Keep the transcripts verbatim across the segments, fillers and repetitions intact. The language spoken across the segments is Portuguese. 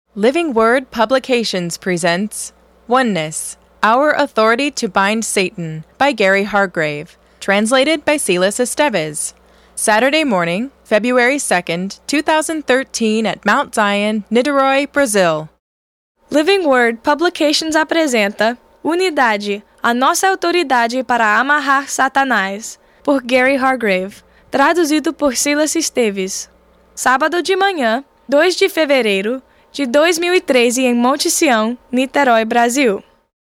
Living Word Publications presents Oneness, Our Authority to Bind Satan by Gary Hargrave, translated by Silas Esteves. Saturday morning, February second, twenty thirteen at Mount Zion, Niterói, Brazil. Living Word Publications apresenta Unidade, a nossa autoridade para amarrar Satanás, por Gary Hargrave, traduzido por Silas Esteves. Sábado de manhã, dois de fevereiro de dois mil e treze, em Monte Sião, Niterói, Brasil.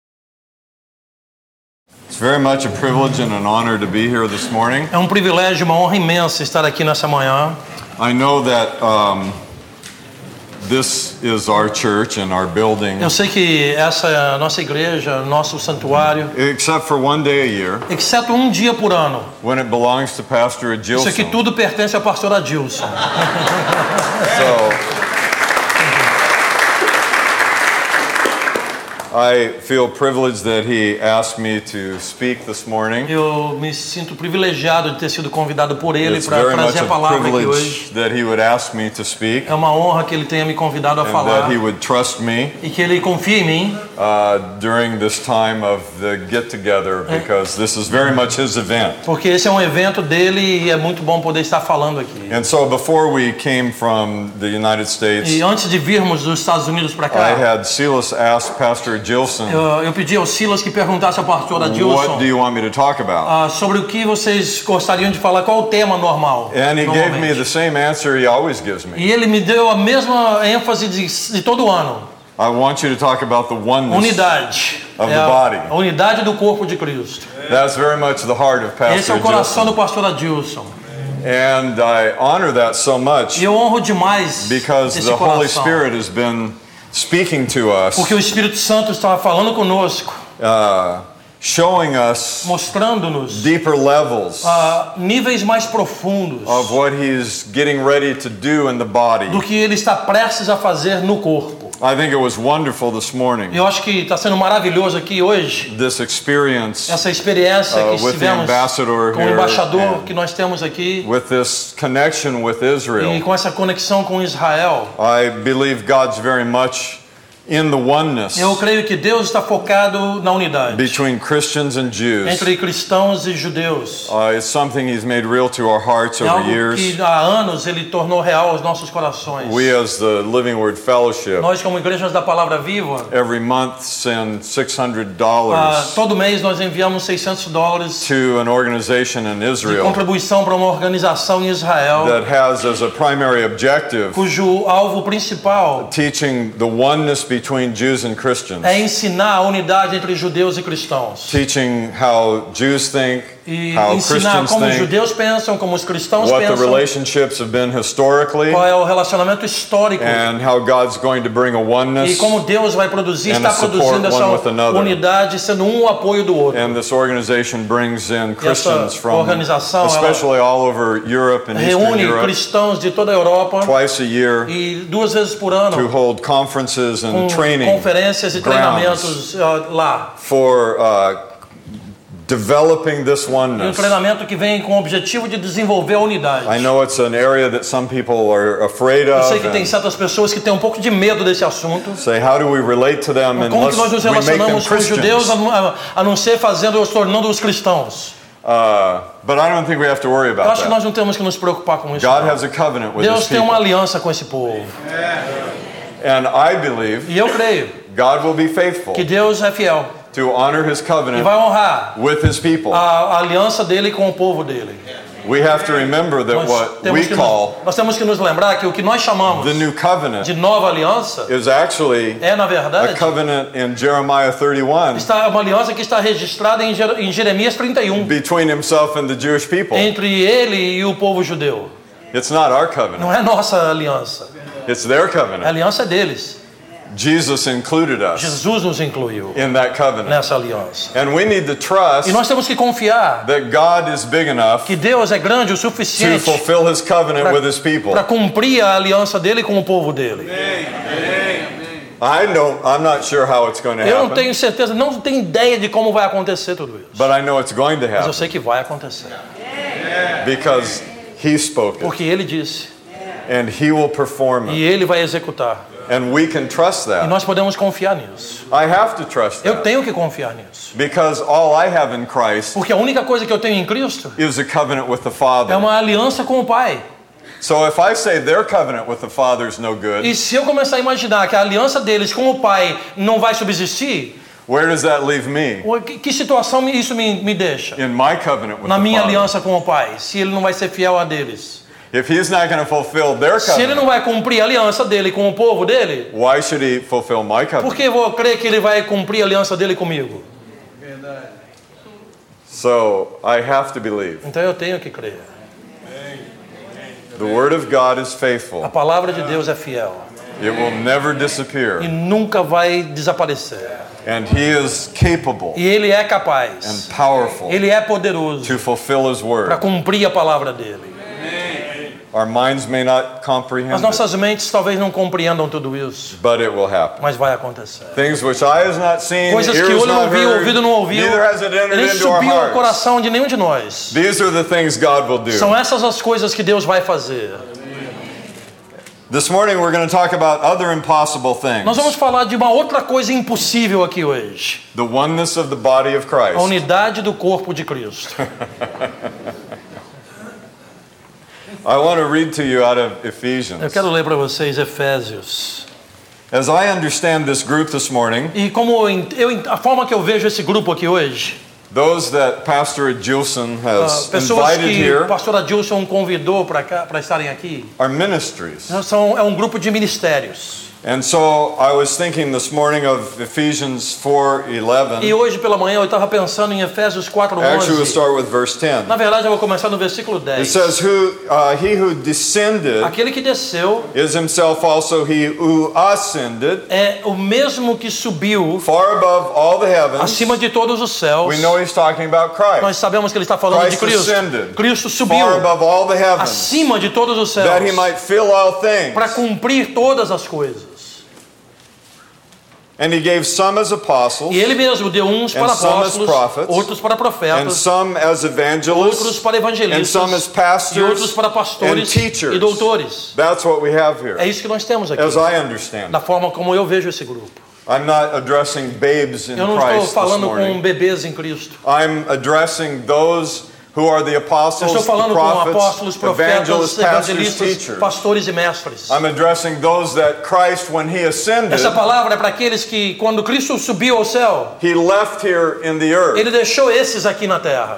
It's very much a privilege and an honor to be here this morning. É um privilégio, uma honra imensa estar aqui nessa manhã. I know that um, this is our church and our building. Eu sei que essa é a nossa igreja, nosso santuário. Except for one day a year. Exceto um dia por ano. When it belongs to Pastor Adilson. Isso aqui tudo pertence ao pastor Adilson. So I feel privileged that he asked me to speak this morning. Eu me sinto privilegiado de ter sido convidado por ele It's para very trazer much a palavra a aqui privilege hoje. that he would ask me to speak. É uma honra que ele tenha me convidado a And falar that he would trust me e que ele confie em mim uh, during this time of the get-together, because this is very much his event. porque esse é um evento dele e é muito bom poder estar falando aqui. And so before we came from the United States, E antes de virmos dos Estados Unidos para I cá, had Silas ask Pastor Gilson, eu, eu pedi ao Silas que perguntasse ao pastor what Adilson do you want me to talk about? ah, sobre o que vocês gostariam de falar, qual o tema normal. And he gave me normalmente. the same answer he always gives me. E ele me deu a mesma ênfase de, de todo ano. I want you to talk about the oneness. Unidade. Of É the a, body. a unidade do corpo de Cristo. That's very much the heart of Esse é Pastor o coração do Gilson. pastor Adilson. And I honor that so much E eu honro demais because esse the Holy coração. Spirit has been speaking to us, Porque o Espírito Santo estava falando conosco, uh, showing us mostrando-nos deeper levels ah, níveis mais profundos of what he's getting ready to do in the body. do que ele está prestes a fazer no corpo. I think it was wonderful this morning, Eu acho que está sendo maravilhoso aqui hoje, this experience essa experiência Uh, que with the tivemos ambassador com o here embaixador and- que nós temos aqui with this connection with Israel. e com essa conexão com Israel. I believe God's very much in the oneness Eu creio que Deus está focado na unidade between Christians and Jews. entre cristãos e judeus. Uh, it's something he's made real to our hearts É over algo years. que há anos ele tornou real aos nossos corações. We as the Living Word Fellowship Nós, como igrejas da Palavra Viva, every month send six hundred ah, dollars todo mês nós enviamos seiscentos dólares to an organization in de Israel contribuição para uma organização em Israel, that has as a primary objective cujo alvo principal teaching the oneness between Jews and Christians, é ensinar a unidade entre judeus e cristãos. teaching how Jews think, E how ensinar Christians como os think, judeus pensam, como os cristãos what the pensam, relationships have been historically, qual é o relacionamento histórico and how God's going to bring a e oneness. como Deus vai produzir, and está to support produzindo essa one with another. unidade, sendo um o apoio do outro. And this organization brings in Christians from organização, especially all over Europe and Eastern Reúne Europe cristãos de toda a Europa twice a year e duas vezes por to ano hold conferences and com training conferências e grounds treinamentos uh, lá. for uh, developing this E um oneness. treinamento que vem com o objetivo de desenvolver a unidade. I know it's an area that some people are afraid Eu of sei que tem and certas pessoas que têm um pouco de medo desse assunto. say, how do we relate to them and Como que nós let's nos we make them relacionamos com os judeus a, Christians? a, a não ser fazendo-os, tornando-os cristãos? Uh, but I don't think we have to worry Eu about acho que nós that. não temos que nos preocupar com isso. God não. has a covenant with Deus his tem uma people. aliança com esse povo. And I believe E eu creio God will be faithful que Deus é fiel to honor his e covenant vai honrar with his people. a, a aliança dele com o povo dele. We have to remember that Nós what temos, we que call nos, nós temos que nos lembrar que o que nós chamamos the new covenant de nova aliança is actually é, na a verdade, covenant in Jeremiah thirty-one está uma aliança que está registrada em, Jer- em Jeremias trinta e um between himself and the Jewish people. entre ele e o povo judeu. It's not our covenant. Não é nossa aliança, It's their a covenant. aliança é deles. Jesus included us Jesus nos incluiu in that covenant. nessa aliança. And we need to trust E nós temos que confiar that God is big enough que Deus é grande o to suficiente fulfill his covenant with his people. para cumprir a aliança dele com o povo dele. I don't I'm not sure how it's going to Eu não happen, tenho certeza, não tenho ideia de como vai acontecer tudo isso. but I know it's going to Mas eu happen sei que vai acontecer. because he spoke it Porque ele disse and he will perform e it. ele vai executar. And we can trust E that. nós podemos confiar nisso. I have to trust Eu that. tenho que confiar nisso. Because all I have in Christ Porque a única coisa que eu tenho em Cristo is a covenant with the é Father. uma aliança com o Pai. So if I say their covenant with the Father is no good, E se eu começar a imaginar que a aliança deles com o Pai não vai subsistir, where does that leave me? que, que situação isso me, me deixa? In my covenant with Na the minha Father. aliança com o Pai, se ele não vai ser fiel a deles. If he's not going to fulfill their Se ele não covenant, vai cumprir a aliança dele com o povo dele, why should he fulfill my por covenant? que eu vou crer que ele vai cumprir a aliança dele comigo? So I have to believe. Então eu tenho que crer. The Word of God is faithful. A palavra de Deus é fiel It will never e disappear. nunca vai desaparecer. And he is capable E ele é and capaz, powerful ele é poderoso to fulfill his para word. cumprir a palavra dele. Our minds may not comprehend As it, nossas mentes talvez não compreendam tudo isso, but it will happen. mas vai acontecer. Things which eye has not seen, Coisas que ears olho não not viu, heard, ouvido não ouviu, neither has it entered nem into our subiu ao hearts. coração de nenhum de nós. These are the things God will do. São essas as coisas que Deus vai fazer. This morning we're going to talk about other impossible things. Nós vamos falar de uma outra coisa impossível aqui hoje. The oneness of the body of A Christ. unidade do corpo de Cristo. I want to read to you out of Eu Ephesians. quero ler para vocês Efésios. As I understand this group this morning, E como eu, a forma que eu vejo esse grupo aqui hoje, those that Pastor Gilson ah, has pessoas invited que here o pastor Adilson convidou para cá, para estarem aqui, are ministries. são, é um grupo de ministérios. And so I was thinking this morning of Ephesians four eleven. E hoje pela manhã eu estava pensando em Efésios quatro Actually, we'll onze. start with verse ten. Na verdade eu vou começar no versículo It dez. says, "Who uh, he who descended Aquele que desceu is himself also he who ascended é o mesmo que subiu far above all the heavens." acima de todos os céus. We know he's talking about Christ. Nós sabemos que ele está falando de Christ Cristo. ascended Cristo subiu far above all the heavens, acima de todos os céus that he might fill all things. para cumprir todas as coisas. And he gave some as apostles, E ele mesmo deu uns para And some as apóstolos, prophets, outros para and profetas, some as outros evangelists, para and some as evangelistas pastors e outros para and pastores teachers. e doutores. That's what we have here, É isso que nós temos aqui, as I understand da it. forma como eu vejo esse grupo. I'm not addressing babes in Eu não estou Christ this falando com morning. bebês em Cristo. I'm addressing those who are the Eu apostles, estou falando the com prophets, apóstolos, profetas, evangelists, pastors, evangelistas, teachers. pastores e mestres. I'm addressing those that Christ, when he ascended, Essa palavra é para aqueles que, quando Cristo subiu ao céu, he left here in the earth ele deixou esses aqui na terra,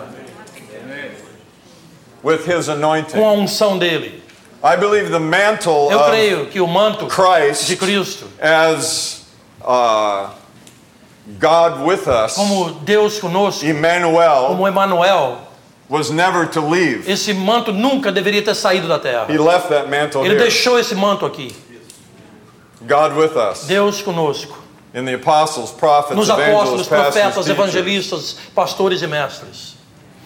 with his com a anointing. unção dele. I believe the mantle Eu of creio que o manto de Christ Cristo, as uh, God with us, como Deus conosco, Emmanuel, como Emmanuel, was never to leave. esse manto nunca deveria ter saído da terra. He left that mantle Ele here. deixou esse manto aqui. God with us. Deus conosco. In the apostles, prophets, Nos evangelists, apóstolos, pastors, profetas, teachers. evangelistas, pastores e mestres.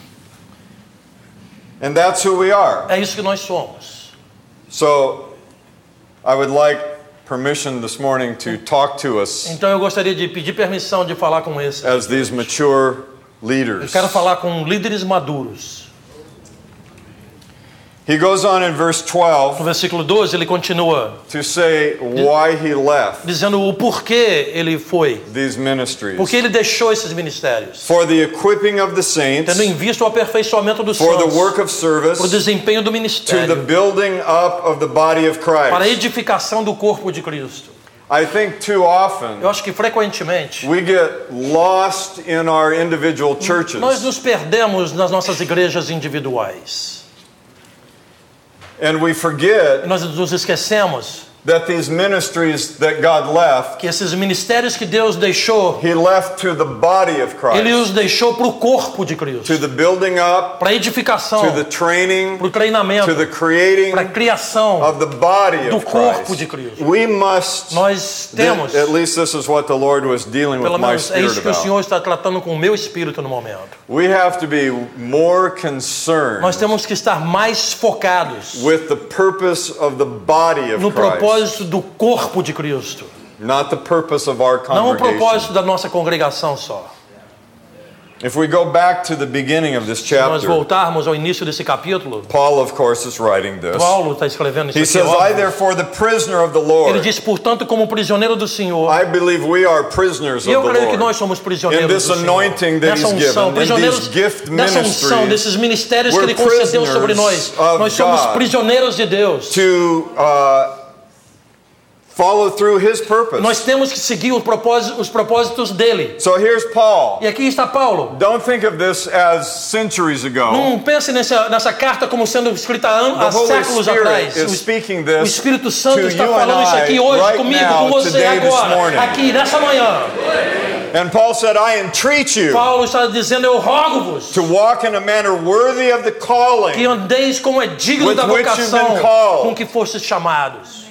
And that's who we are. É isso que nós somos. So, I would like permission this morning to talk to us Então eu gostaria de pedir permissão de falar com esses. as these mature Eu leaders. quero falar com líderes maduros. He goes on in verse No twelve versículo doze ele continua to say why he left dizendo o porquê ele foi. these ministries. Porque ele deixou esses ministérios. For the equipping of the saints, Tendo em vista o aperfeiçoamento dos for the santos, work of service, para o desempenho do to the ministério, building up of the body of para a Christ. edificação do corpo de Cristo. I think too often Eu acho que frequentemente we get lost in our individual churches. nós nos perdemos nas nossas igrejas individuais. And we E forget nós nos esquecemos that these ministries that God left, que esses ministérios que Deus deixou, He left to the body of Ele Christ, os deixou para o corpo de Cristo, to the building up, para a edificação, to the training, para o treinamento, to the creating para a criação of the body do of corpo de Christ. Cristo. We must, Nós temos, at least this is what the Lord was dealing with pelo my menos é isso spirit que o about. Senhor está tratando com o meu espírito no momento. We have to be more concerned Nós temos que estar mais focados with the purpose of the body of no Christ, propósito do corpo de Cristo, not the purpose of our não o congregation. propósito da nossa congregação só. If we go back to the beginning of this Se nós chapter, voltarmos ao início desse capítulo, Paul, of course, is writing this. Paulo está escrevendo isso He aqui. says, Óbvio. I, therefore, the prisoner of the Ele Lord. diz, portanto, como prisioneiro do Senhor. I believe we are prisoners E eu of the creio que Lord. nós somos prisioneiros In this do Senhor. anointing that Nessa He's unção, given, in prisioneiros these gift dessa unção, ministries, desses ministérios que we're Ele concedeu sobre nós. prisoners of Nós somos God. prisioneiros de Deus. To uh, follow through His purpose. Nós temos que seguir os propósitos, os propósitos dele. So here's Paul. E aqui está Paulo. Don't think of this as centuries ago. Não pense nessa, nessa carta como sendo escrita há, The há Holy séculos Spirit atrás. is O, speaking o this Espírito Santo to está you falando and isso aqui I hoje right comigo, now, com você today, this agora, morning. aqui nessa manhã. And Paul said, I entreat you Paulo está dizendo, eu rogo-vos to walk in a manner worthy of the que calling andeis como é digno With da which you've vocação been called. com que fostes chamados,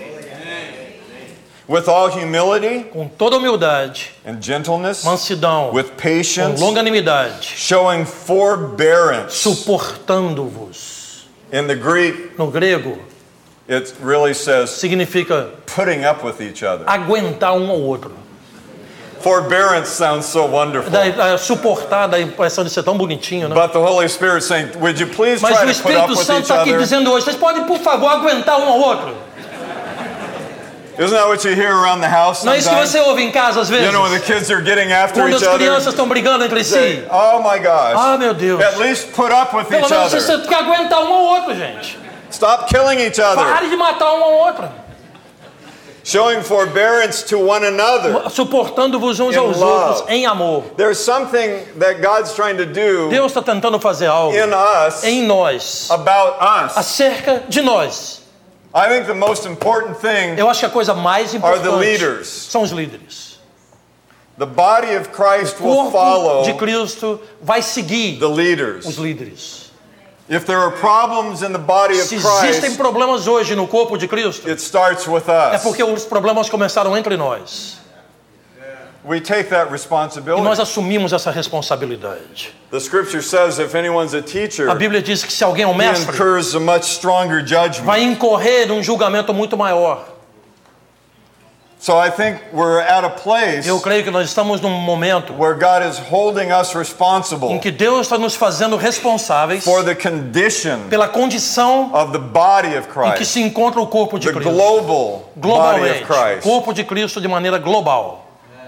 with all humility com toda humildade, and gentleness, mansidão, with com patience, longanimidade, showing forbearance. suportando-vos. In the Greek, No grego, it really says significa putting up with each other. aguentar um ao outro. Forbearance sounds so wonderful. Da, da, suportar, dá a impressão de ser tão bonitinho, né? But the Holy Spirit saying, would you please Mas try o to put up Espírito with Santo each está aqui other? dizendo hoje, vocês podem, por favor, aguentar um ao outro. Isn't that what you hear around the house Não é isso que sometimes? você ouve em casa às vezes? You know, when the kids are getting after Quando each as other, crianças estão brigando entre si. say, oh my gosh, Ah, meu Deus. at least put up with Pelo each menos vocês other. têm que aguentar um ao outro, gente. Stop killing each other. Pare de matar um ao outro. Showing forbearance to one another. Suportando-vos uns In aos love. outros em amor. There's something that God's trying to do Deus está tentando fazer algo in us em nós, about us. acerca de nós. I think the most important thing Eu acho que a coisa mais are the importante leaders. são os líderes. The body of Christ O will corpo follow de Cristo vai seguir the leaders. os líderes. If there are problems in the body of Se existem Christ, problemas hoje no corpo de Cristo, it starts with é us. porque os problemas começaram entre nós. We take that E nós responsibility. assumimos essa responsabilidade. The scripture says if anyone's a teacher, A Bíblia diz que se alguém é um he mestre, incurs a much stronger judgment. vai incorrer num julgamento muito maior. So I think we're at a place Eu creio que nós estamos num momento where God is holding us em responsible que Deus está nos fazendo responsáveis for the condition pela condição of the body of em que Christ, se encontra o corpo de the Cristo. global body of Globalmente, Christ. corpo de Cristo de maneira global.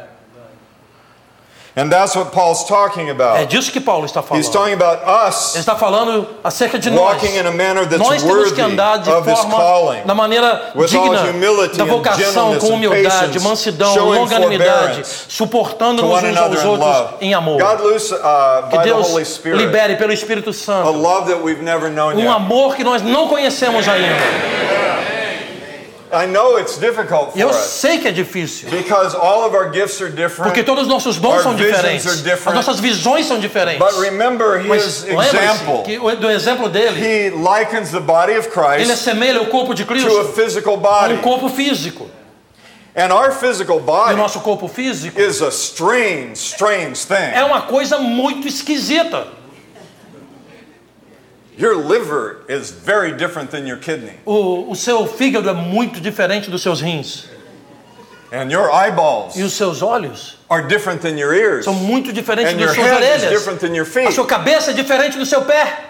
And that's what Paul's talking É about. disso que Paulo está falando. He's talking about Ele us está falando acerca de nós. walking in a manner that's Nós temos que worthy andar de of his forma, calling, da maneira with all digna humility da and vocação, gentleness com and humildade, patience, mansidão, showing longanimidade, forbearance suportando to uns one uns another aos in outros love. em amor. God loose uh, Que by the Deus Holy Spirit libere pelo Espírito a Santo love that we've never known um yet. amor que nós não conhecemos ainda. I know it's difficult for Eu us sei que é difícil, because all of our gifts are different. porque todos os nossos dons Our são visions diferentes, are different. as nossas visões são diferentes. But remember Mas his lembre-se example. que o- do exemplo dele, He likens the body of ele Christ assemelha o corpo de to a Cristo physical a um body. corpo físico. And our physical E o body nosso corpo físico is a strange, strange thing. é uma coisa muito esquisita. Your liver is very different than your kidney. O, o seu fígado é muito diferente dos seus rins. And your eyeballs E os seus olhos are different than your ears. são muito diferentes And das your suas head is orelhas. different than your A feet. sua cabeça é diferente do seu pé.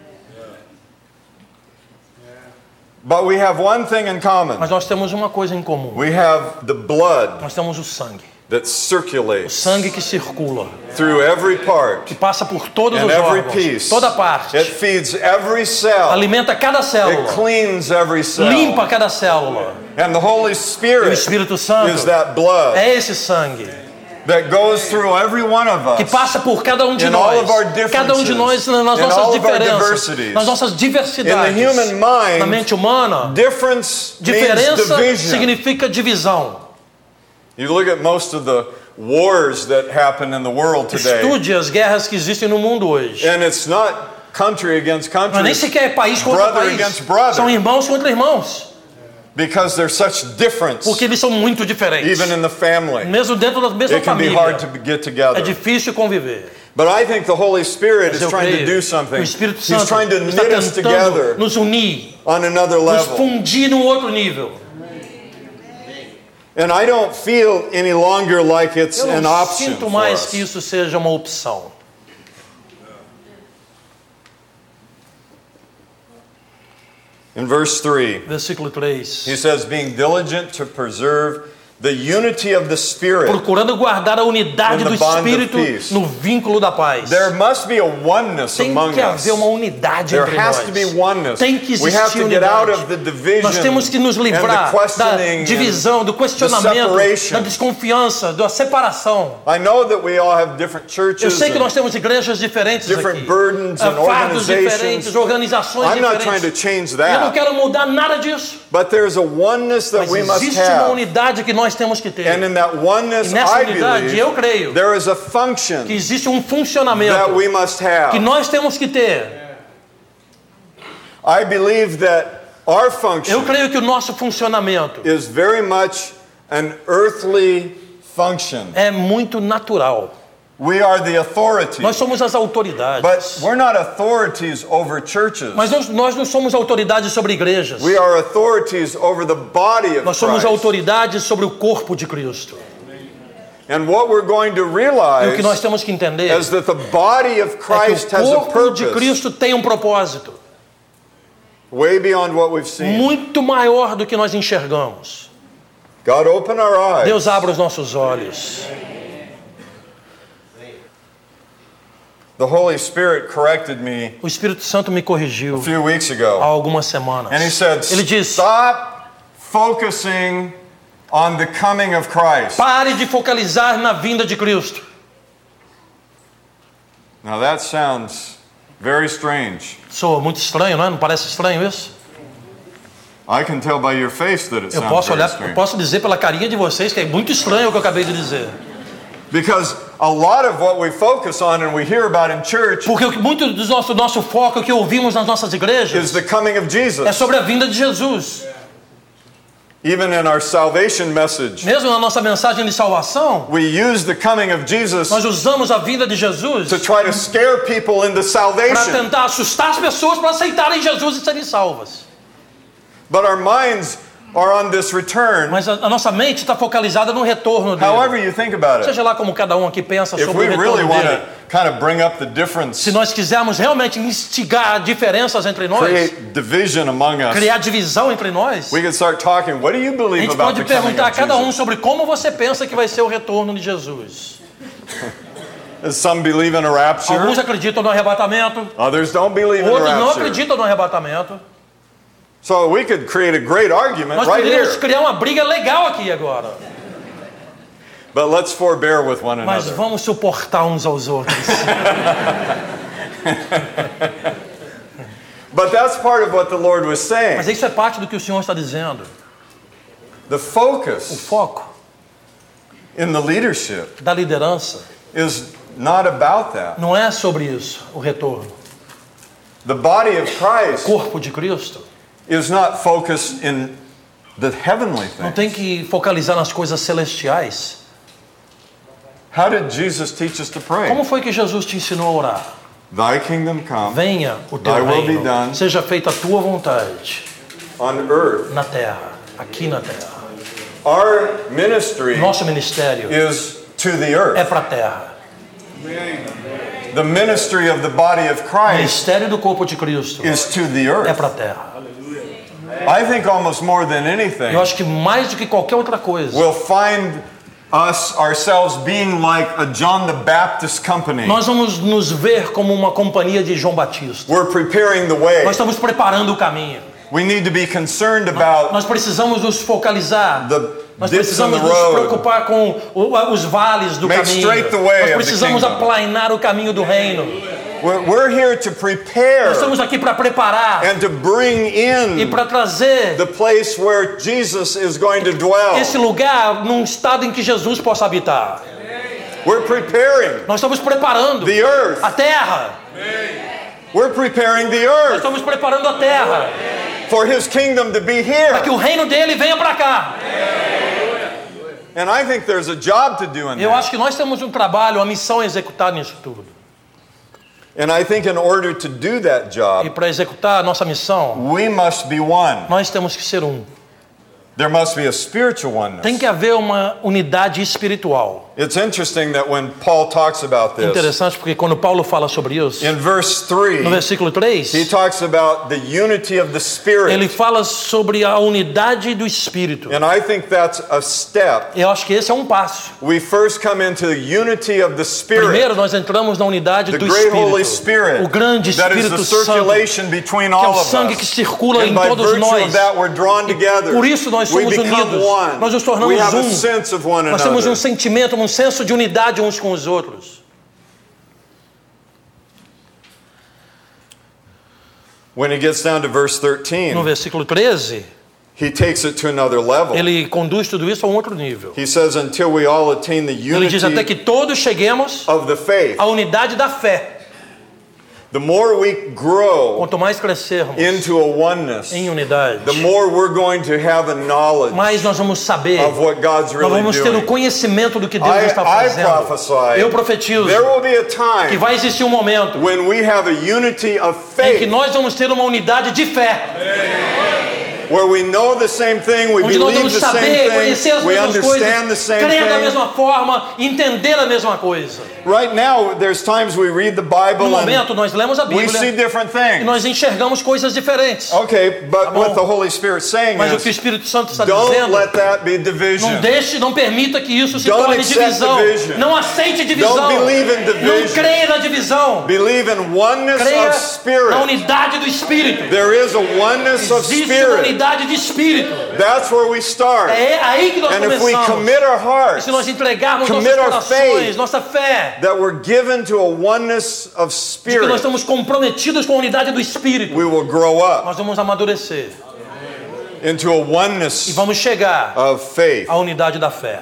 But we have one thing in common. Mas nós temos uma coisa em comum. We have the blood Nós temos o sangue. that O circulates sangue que circula, through every part que passa por todos and os every órgãos, piece. toda parte. It feeds every cell. Alimenta cada It célula. cleans every cell. Limpa cada célula. And the Holy E o Spirit Espírito Santo is that blood é esse sangue that goes through every one of que us. passa por cada um de In all nós. of our Cada um de nós differences, nas in nossas all of our diferenças, diversities. nas nossas diversidades. In the human mind, Na mente humana, Difference means diferença division. significa divisão. You look at most of the wars that happen in the world today, Estude as guerras que existem no mundo hoje. and it's not country against Não é nem country, sequer é país contra brother país. against brother. São irmãos contra irmãos. because there's such difference, Porque eles são muito diferentes. even in the family. Mesmo dentro da mesma It can be família. hard to get É together. difícil conviver. But I think the Holy Spirit Mas is eu trying to creio, do something. o Espírito He's Santo trying to está knit us tentando together nos unir, on another nos level. fundir num outro nível. And I don't feel any longer like it's Eu an não option sinto for mais us. que isso seja uma opção. In verse three, Versículo três. he says, being diligent to preserve the unity of the Spirit. Procurando guardar a unidade In the do bond of Espírito peace. no vínculo da paz. There must be a oneness Tem among que us. haver uma unidade There entre has nós. to be oneness. Tem que We have existir to get unidade. out of the division Nós temos que nos and livrar the da questioning divisão, do and the questionamento, separation. da desconfiança, da separação. I know that we all have different Eu churches sei que and nós temos igrejas diferentes different aqui, burdens ah, and fardos organizations. diferentes, organizações I'm not trying to diferentes. change Eu não that. quero mudar nada disso, But there's a oneness that mas we must existe uma have. unidade que nós temos que ter. And in that oneness, E nessa I unidade, eu believe, creio there is a function que existe um that funcionamento we must que have. nós temos que ter. I believe that our Eu function creio que o nosso funcionamento is very much an earthly function. é muito natural. We are the authorities, Nós somos as but autoridades. we're not authorities over churches. Mas nós, nós não somos autoridades sobre igrejas. We are authorities over the body of Nós somos Christ. autoridades sobre o corpo de Cristo. And what we're going to E o que realize nós temos que entender is that the body of é Christ que has o a corpo de purpose Cristo tem um propósito way beyond what we've seen. muito maior do que nós enxergamos. God, open our eyes. Deus abra os nossos olhos. The Holy Spirit corrected me O Espírito Santo me corrigiu a few weeks há ago. algumas semanas. And he said, Ele disse: stop focusing on the coming of Christ. pare de focalizar na vinda de Cristo. Now that sounds very strange. Soa muito estranho, não é? Não parece estranho isso? I can tell by your face that it Eu sounds posso very olhar, eu strange. posso dizer pela carinha de vocês que é muito estranho o que eu acabei de dizer. Because a lot of what we focus on and we hear about in church Porque o que- muito do nosso, nosso foco, o que ouvimos nas nossas is igrejas, the coming of é Jesus. sobre a vinda de Jesus. Even in our salvation message, Mesmo na nossa mensagem de salvação, we use the coming of Jesus nós usamos a vinda de Jesus to try to scare people into para salvation. tentar assustar as pessoas para aceitarem Jesus e serem salvas. But our minds are on this return. Mas a, a nossa mente está focalizada no retorno dele. However you think about it. Seja lá como cada um aqui pensa If sobre we o really retorno want dele. to kind of bring up the difference, Se nós quisermos realmente instigar diferenças entre nós, create division among us, criar divisão entre nós, we can start talking. What do you a believe gente about pode the coming perguntar a of cada um Jesus? sobre como você pensa que vai ser o retorno de Jesus. Some believe in a rapture. Alguns acreditam no arrebatamento, Others don't believe in a outros não rapture. acreditam no arrebatamento. So we could create a great argument Nós right poderíamos here. criar uma briga legal aqui agora. But let's forbear with one Mas another. vamos suportar uns aos outros. But that's part of what the Lord was saying. Mas isso é parte do que o Senhor está dizendo. The O focus foco in the leadership da liderança is not about that. não é sobre isso, o retorno. The body of O Christ corpo de Cristo is not focused in the heavenly não things. tem que focalizar nas coisas celestiais. How did Jesus teach us to pray? Como foi que Jesus te ensinou a orar? Thy kingdom come Venha o teu Thy will be reino, done. seja feita a tua vontade, on earth. na terra, aqui na terra. Our ministry Nosso ministério is to the é earth. para a terra. The ministry of the body of O Christ ministério do corpo de Cristo is to the é earth. para a terra. I think almost more than anything, Eu acho que mais do que qualquer outra coisa, we'll find us ourselves being like a John the Baptist company. nós vamos nos ver como uma companhia de João Batista. We're preparing the way. Nós estamos preparando o caminho. We need to be concerned about Nós precisamos nos focalizar. the Nós dips in the precisamos nos road. preocupar com o- os vales do Make caminho. straight the way Nós of the precisamos kingdom. aplainar o caminho do reino. We're, we're here to prepare Nós estamos aqui para preparar and to bring e in para trazer the place where Jesus is going to dwell. esse lugar num estado em que Jesus possa habitar. We're preparing Nós estamos preparando the earth. a terra. We're preparing the Nós earth estamos preparando a terra for His kingdom to be para que here. o reino dele venha para cá. And I think there's a job to do in Eu that. acho que nós temos um trabalho, uma missão a executar nisso tudo. And I think in order to do that E job, para executar a nossa missão, we must be one. nós temos que ser um. there must be a spiritual oneness. Tem que haver uma unidade espiritual. It's interesting that when Paul talks about this, Interessante porque quando Paulo fala sobre isso, in verse three, no versículo três, he talks about the unity of the Spirit. ele fala sobre a unidade do Espírito. And I think that's a step. Eu acho que esse é um passo. We first come into the unity of the Spirit. Primeiro nós entramos na unidade The do great Espírito. Holy Spirit. O grande That is Espírito the Santo, circulation between que é all o of sangue us. que circula And em by todos virtue nós. of that we're drawn together. Por isso nós We somos become unidos. one. Nós nos We tornamos have a um. sense of one Nós temos another. um sentimento, um senso de unidade uns com os outros. When he gets down to verse thirteen, No versículo treze, he takes it to another level. ele conduz tudo isso a um outro nível. He says, until we all attain the Ele diz até que unity todos cheguemos of the faith. à unidade da fé. The more we grow Quanto mais crescermos into a oneness, em unidade, the more we're going to have a knowledge mais nós vamos saber, of what God's nós really vamos ter o doing. conhecimento do que Deus I, está I fazendo. prophesy Eu profetizo there will be a que time vai existir um momento when we have a unity of em que faith, nós vamos ter uma unidade de fé, where we know the same thing, we onde nós believe vamos the same saber, conhecer as thing, we mesmas coisas, understand the same crer da thing. mesma forma, entender a mesma coisa. Right now, there's times we read the Bible No and momento nós lemos a we see Bíblia different e things. nós enxergamos coisas diferentes. Okay, but bom. what the Holy Spirit saying Mas o que o is, Espírito Santo está don't dizendo, let that be division. não deixe, não permita que isso se Don't torne accept divisão. division. Não aceite divisão. Don't believe in division. Não creia na divisão. Believe in oneness Creia of spirit. na unidade do Espírito. There is a oneness of Existe uma spirit. unidade de Espírito. That's where we start. É aí que nós And if we começamos. commit our E hearts se nós entregarmos commit nossos our corações, faith, nossa fé, that we're given to a oneness of de que nós spirit, estamos comprometidos com a unidade do Espírito, we will grow up nós vamos amadurecer into a e oneness vamos chegar of faith. à unidade da fé.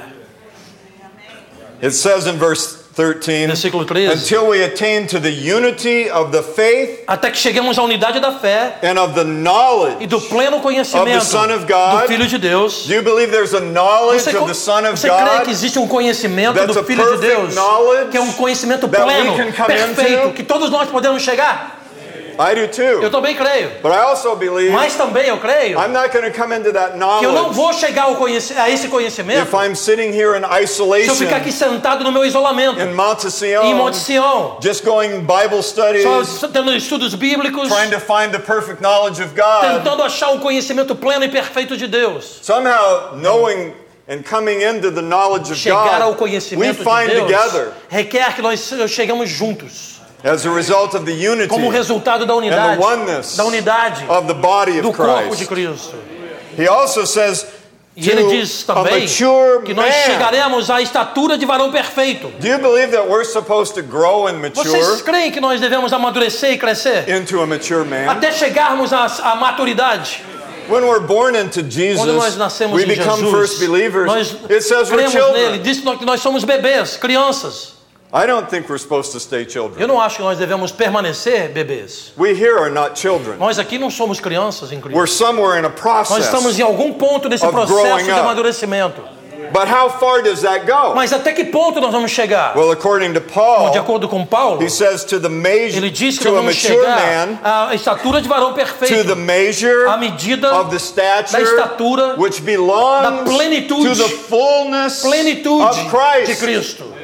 It says in verse thirteen, Versículo treze. until we attain to the unity of the faith Até que cheguemos à unidade da fé and of the e knowledge. do pleno conhecimento Of the Son of God. do Filho de Deus. Do you believe there's a knowledge Você, of the Son of você crê God que existe um conhecimento that's do a Filho de perfect Deus, knowledge que é um conhecimento that we pleno, can come perfeito, into? que todos nós podemos chegar? I do Eu too. também creio. But I also believe Mas também eu creio I'm not going to come into that que eu não knowledge vou chegar ao conheci- a esse conhecimento if I'm sitting here in se eu isolation ficar aqui sentado no meu isolamento, in Monte em Monte Sion, Sião, just going Bible studies, só tendo estudos bíblicos, trying to find the perfect knowledge of God. tentando achar um conhecimento pleno e perfeito de Deus. Somehow knowing and coming into the knowledge of Chegar ao God, we conhecimento de find Deus together requer que nós chegamos juntos, as a result of the unity como resultado da and unidade, the oneness da unidade of the body do of corpo de Christ. Cristo. He also says E ele diz to a também mature que nós man. chegaremos à estatura de varão perfeito. Do you believe that we're supposed to grow and Vocês mature creem que nós devemos amadurecer e crescer into a mature man? até chegarmos à, à maturidade? When we're born into Quando nós Jesus, nascemos we em become Jesus, first believers. nós It says we're cremos nele. children. Diz que nós somos bebês, crianças. I don't think we're supposed to stay Eu children. não acho que nós devemos permanecer bebês. We here are not children. Nós aqui não somos crianças em We're Cristo. somewhere in a Nós estamos process. em algum ponto nesse of processo growing de up. amadurecimento. But how far does that go? Mas até que ponto nós vamos chegar? Well, according to De Paul, acordo com Paulo, he says to the measure, ele diz que to nós a vamos mature chegar man, à estatura de varão to the perfeito, measure à medida of the da stature estatura, which da belongs plenitude, to the fullness plenitude of de Christ. Cristo.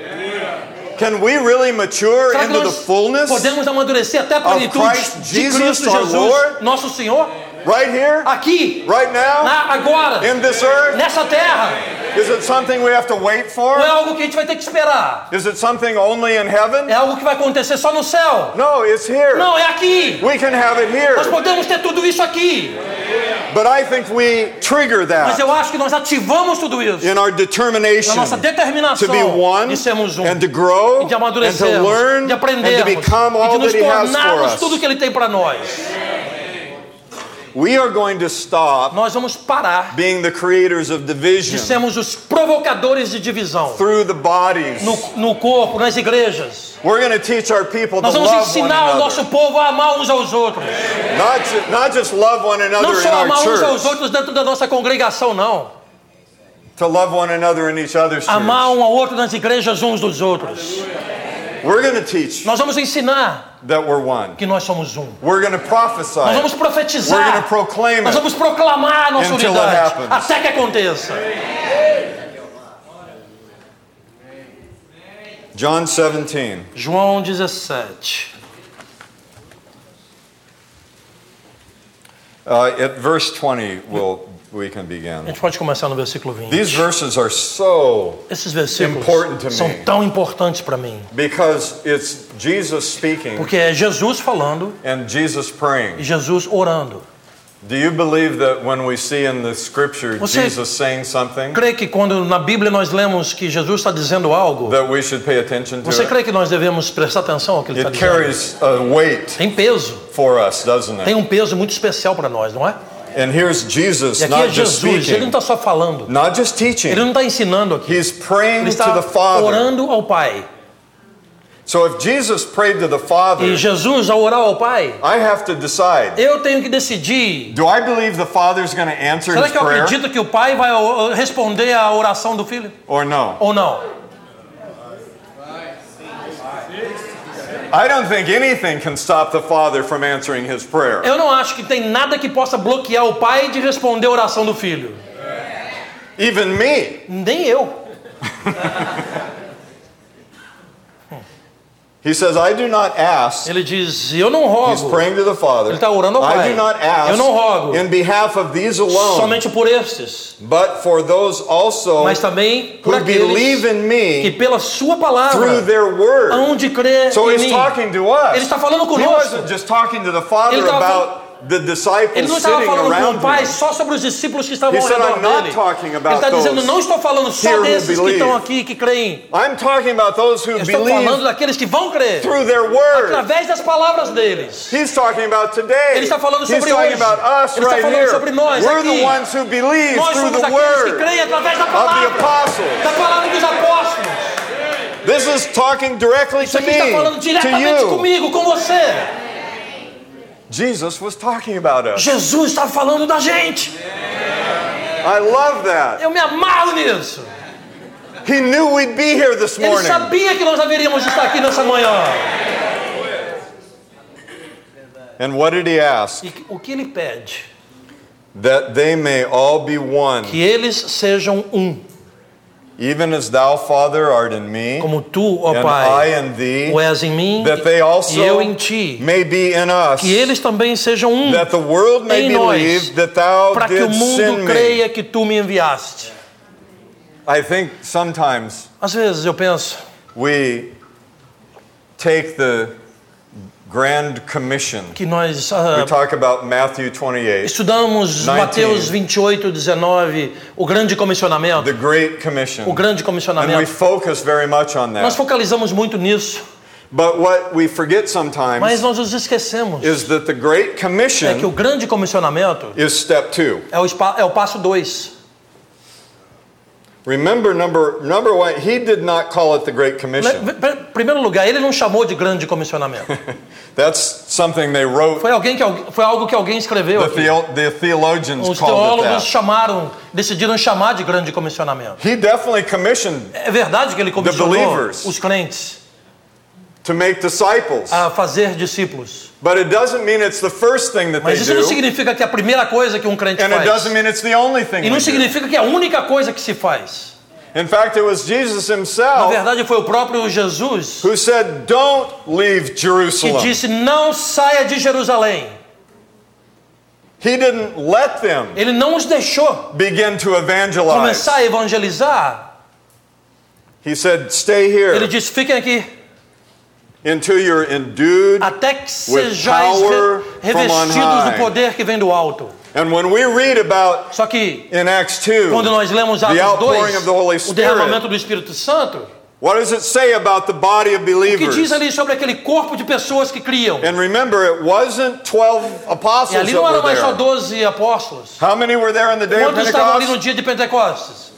Can we really mature Será que into the nós fullness podemos amadurecer até a plenitude Christ de Jesus, Cristo our Jesus, Lord? nosso Senhor? right here, Aqui, right now, na, agora, in this earth? nessa terra? Is it something we have to wait for? Ou é algo que a gente vai ter que esperar? Is it something only in heaven? É algo que vai acontecer só no céu? No, it's here. Não, é aqui. We can have it Nós here. podemos ter tudo isso aqui. But I think we trigger Mas that eu acho que nós ativamos tudo isso in our na determination nossa to determinação be one de sermos um, and to grow e de and to amadurecermos, learn de and to aprendermos, become e all de nos that He has for tornarmos us. tudo que Ele tem para nós. We are going to stop Nós vamos parar being the creators of de division sermos os provocadores de divisão through the bodies. no, no corpo, nas igrejas. We're going to teach our people to Nós vamos love one ensinar o nosso another. povo a amar uns aos outros. Not, ju- not just love one Não another in só our amar uns aos church, outros dentro da nossa congregação, não. to love one another in each other's Amar church. um ao outro nas igrejas uns dos outros. We're going to teach Nós vamos ensinar that we're one. que nós somos um. We're going to prophesy. Nós vamos We're going profetizar. to proclaim Nós it vamos proclamar a nossa until it unidade happens. até que aconteça. John seventeen. João dezessete. Uh, at verse twenty, we'll, we can A begin. gente pode começar no versículo vinte. These verses are so, Esses versículos important to são me. tão importantes para mim. because it's Jesus speaking Porque é Jesus falando and Jesus e praying. Jesus orando. Do you believe that when we see in the scripture Você- Jesus saying something, Crê que quando na Bíblia nós lemos que Jesus está dizendo algo, that we should pay attention to você it? crê que nós devemos prestar atenção ao que ele está It dizendo? carries a weight Tem peso. for us, doesn't Tem it? um peso muito especial para nós, não é? And here's Jesus E aqui é not just Jesus, ele não speaking, está só falando, not just ele teaching. não está ensinando aqui, He's praying ele to está the Father. orando ao Pai. So if Jesus prayed to the Father, E Jesus, ao orar ao Pai, I have to decide. eu tenho que decidir. Do I believe the Father's going to answer Será his que eu prayer acredito que o Pai vai uh, responder à oração do Filho? or no? Ou não? I don't think anything can stop the Father from answering his prayer. Eu não acho que tem nada que possa bloquear o Pai de responder a oração do Filho. Even me. Nem eu. He says, I do not ask. Ele diz, eu não He's rogo praying to the Father. Ele está orando ao I Pai. do not ask Eu não rogo in behalf of these alone, somente por estes, but for those also mas também por who believe aqueles in que me pela sua through palavra their word. hão de crer So em he's mim. talking to us. Ele está falando He conosco. wasn't just talking to the Father Ele estava about the Ele disciples não estava sitting falando com around o Pai him. só sobre os discípulos que estavam He ao said, redor "I'm not dele. talking Ele about está dizendo, those não estou falando só here who desses que believe. estão aqui, que creem. I'm talking about those who Eu estou falando believe daqueles que vão crer through their word. através das palavras deles. He's talking about today. Ele está falando He's sobre talking hoje. about us Ele está right falando here. sobre nós We're aqui. the ones who believe Nós through somos the aqueles que word creem através da of the palavra, apostles. da palavra dos apóstolos. This is talking directly Isso to aqui está falando me, to diretamente you. comigo, com você. Jesus was talking about us. Jesus está falando da gente. I love that. Eu me amarro nisso. He knew we'd be here this Ele morning. sabia que nós haveríamos de estar aqui nessa manhã. And what did he ask? E o que ele pede? That they may all be one, Que eles sejam um. even as thou, Father, art in me, Como tu, ó and Pai, I in thee, o és em mim that they e also eu em ti. may be in us, Que eles também sejam um that the world may em nós, believe that thou para que o didst mundo send me. creia que tu me enviaste. I think sometimes Às vezes eu penso, we take the Grand Commission. que nós We ah, talk about Matthew twenty-eight, estudamos nineteen. Mateus vinte e oito, dezenove, o grande comissionamento, the Great Commission, o grande and we comissionamento. focus very much on Nós that. focalizamos muito nisso, But what we forget mas sometimes nós nos esquecemos is that the Great é que o Commission grande comissionamento is step two. é o, espa- é o passo dois. Remember, number number one, he did not call it the Great Commission. Em primeiro lugar, ele não chamou de grande comissionamento. That's something they wrote. Foi, alguém que, al- foi algo que alguém escreveu The, aqui. theo- the theologians Os called it teólogos that. chamaram, decidiram chamar de grande comissionamento. He definitely commissioned É verdade que ele comissionou believers. os crentes to make disciples. a fazer discípulos. But it doesn't mean it's the first thing that they Mas isso não do. significa que é a primeira coisa que um crente And it faz. doesn't mean it's the only thing E we não do. significa que é a única coisa que se faz. In fact, it was Jesus Na himself verdade, foi o próprio Jesus who said, don't leave que Jerusalem. disse, não saia de Jerusalém. He didn't let them Ele não os deixou begin to evangelize. começar a evangelizar. He said, stay Ele here disse, fiquem aqui until you're endued. até que with sejais power re- from on revestidos do high. poder que vem do alto. And when we read about Só que in Acts two, quando nós lemos the Atos outpouring of the Holy dois, o derramamento Spirit, do Espírito Santo, what does it say about the body of o que believers? diz ali sobre aquele corpo de pessoas que criam? And remember, it wasn't twelve E apostles ali that não eram were mais só there. doze apóstolos. How many were there on the day of Quantos estavam ali no Pentecost? dia de Pentecostes?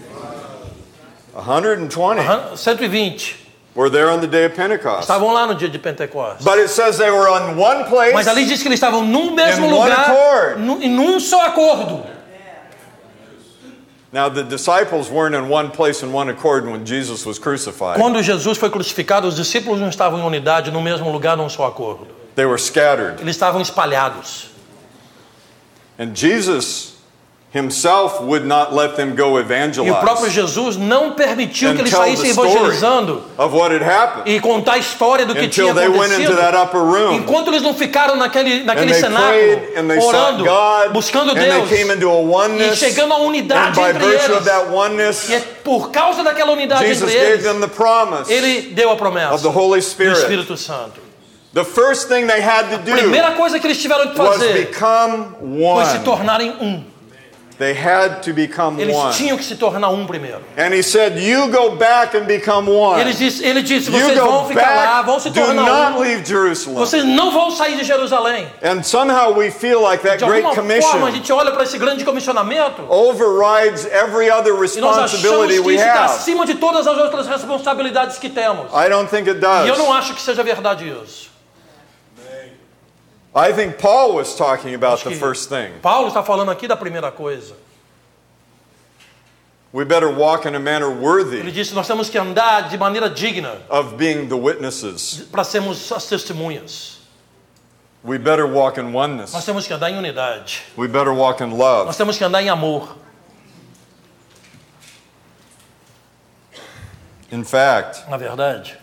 one hundred twenty Aham, cento e vinte. were there on the day of Pentecost. Estavam lá no dia de Pentecostes. But it says they were on one place. Mas ali diz que eles estavam num mesmo In one lugar, accord. num, em num só acordo. Now the disciples weren't in one place in one accord when Jesus was crucified. Quando Jesus foi crucificado, os discípulos não estavam em unidade, no mesmo lugar, num só acordo. They were scattered. Eles estavam espalhados. And Jesus himself would not let them go evangelize. E o próprio Jesus não permitiu and que eles tell saíssem the story evangelizando of what had happened e contar a história do que until tinha they went into acontecido. that upper room. Enquanto eles não ficaram naquele, naquele And they prayed and cenáculo, they sought orando, God buscando and Deus, they came into a e oneness. chegando a And unidade by entre virtue of eles. that oneness, E é por causa daquela unidade Jesus entre gave eles, them the promise ele deu a of promessa the Holy do Spirit. Espírito Santo. The first thing they had to A do primeira coisa que eles tiveram que was fazer become foi se one. tornarem um. They had to become Eles one. tinham que se tornar um primeiro. And he said, you go back and become one. Ele disse, ele disse You vocês vão go ficar lá, vão back, se do tornar not um. leave Jerusalem. Vocês não vão sair de Jerusalém. And somehow we feel like that De great alguma forma, a commission gente olha para esse grande comissionamento overrides every other e nós achamos responsibility que we isso está have. acima de todas as outras responsabilidades que temos. I don't think it E eu não does. acho que seja verdade isso. I think Paul was talking about Acho the que first thing. Paulo está falando aqui da primeira coisa. We better walk in a manner Ele worthy disse, nós temos que andar de maneira digna of being the witnesses. para sermos as testemunhas. We better walk in Nós oneness. temos que andar em unidade. We better walk in Nós love. temos que andar em amor. In fact, Na verdade,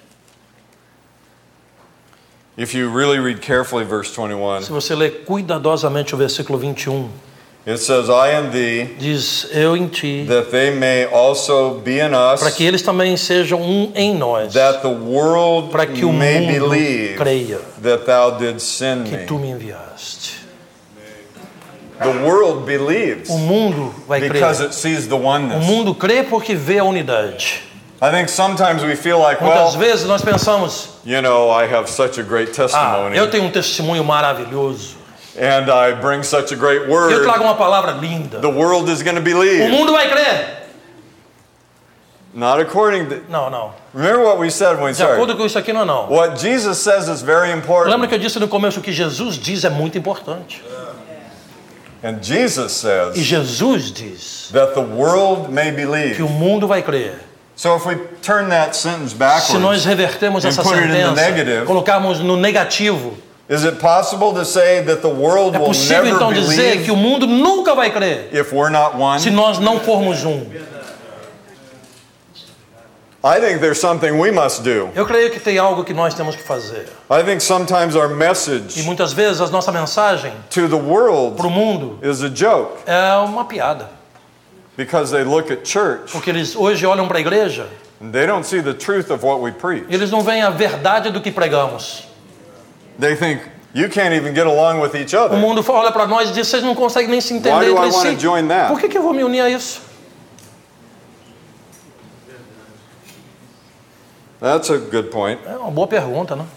if you really read carefully verse twenty-one, se você ler cuidadosamente o versículo vinte e um, it says, I in thee, diz, eu em ti, that they may also be in para us, que eles também sejam um em nós, that the world para que o may mundo believe creia that thou didst send que me. tu me enviaste. The world believes O mundo vai crer. because it sees the O oneness. mundo crê porque vê a unidade. I think sometimes we feel like, Muitas well, vezes nós pensamos, you know, I have such a great ah, testimony, eu tenho um testemunho maravilhoso. and I bring such a great Eu word, trago uma palavra linda. the world is going to O believe. mundo vai crer. Not according to... Não, não. Remember what we said when we De acordo started? com isso aqui, não é não. What Jesus says is very Lembra important. que eu disse no começo que Jesus diz é muito importante. And Jesus E says Jesus diz that the world may que believe. o mundo vai crer. So if we turn that sentence Se nós backwards, revertermos and essa put it in the sentença, negative, colocarmos no negativo, is it possible to say that the world é will possível never então dizer que o believe mundo nunca vai crer if we're not one? se nós não formos um. I think there's something we must do. Eu creio que tem algo que nós temos que fazer. I think sometimes our E message muitas vezes a nossa mensagem to the world para o mundo is a joke é uma piada. because they look at church Porque eles hoje olham para a igreja and they don't see the truth of what we preach. e eles não veem a verdade do que pregamos. They think you can't even get along with each O other. mundo olha para nós e diz, vocês não conseguem nem se Why entender do I entre want si. to join that? Por que, que eu vou me unir a isso? That's a good point. É uma boa pergunta, né?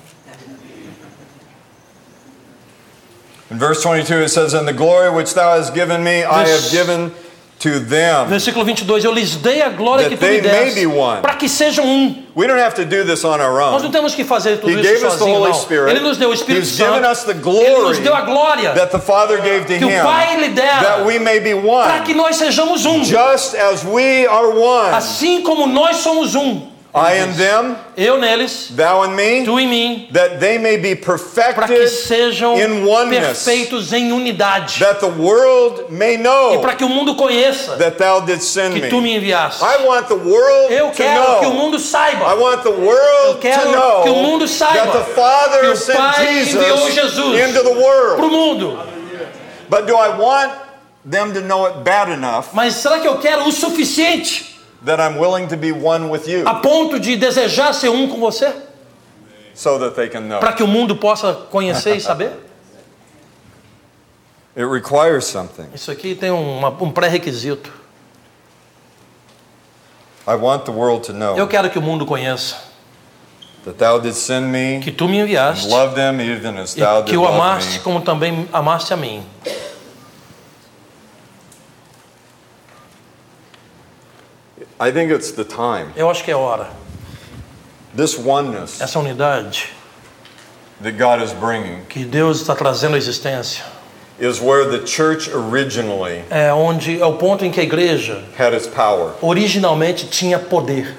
In verse twenty-two it says, "And the glory which thou hast given me, I have Vers- given to them." Versículo vinte e dois, eu lhes dei a glória That que tu me they may deste, be one. para que sejam um. We don't have to do this on our Nós não own. temos que fazer tudo He isso gave us the sozinho, Holy não. Spirit. Ele nos deu o Espírito He's given Santo. us the Ele nos deu a glory glória that the Father gave to que o him, Pai lhe dera, that we may be para que one, nós sejamos um. just as we are one. Assim como nós somos um. I in them, Eu neles, thou in me, tu em mim, that they may be para que perfected sejam in oneness, perfeitos em unidade. that the world may E know para que o mundo conheça that thou didst send que tu me. me enviaste. I want the world Eu to quero que o know. mundo I saiba want the world quero to que o know mundo saiba that the Father que o sent Pai enviou Jesus Jesus into the para world. o mundo. But do I want them to know it bad enough Mas será que eu quero o suficiente that I'm willing to be one with you a ponto de desejar ser um com você? so that they can know? Para que o mundo possa conhecer e saber? It requires something. Isso aqui tem uma, um pré-requisito. I want the world to know Eu quero que o mundo conheça that thou didst send me que tu me and enviaste love them even as thou e didst que o love amaste me. como também amaste a mim. I think it's the time. Eu acho que é hora. This oneness Essa unidade that God is bringing que Deus está trazendo à existência is where the church originally é onde é o ponto em que a igreja had its power. originalmente tinha poder.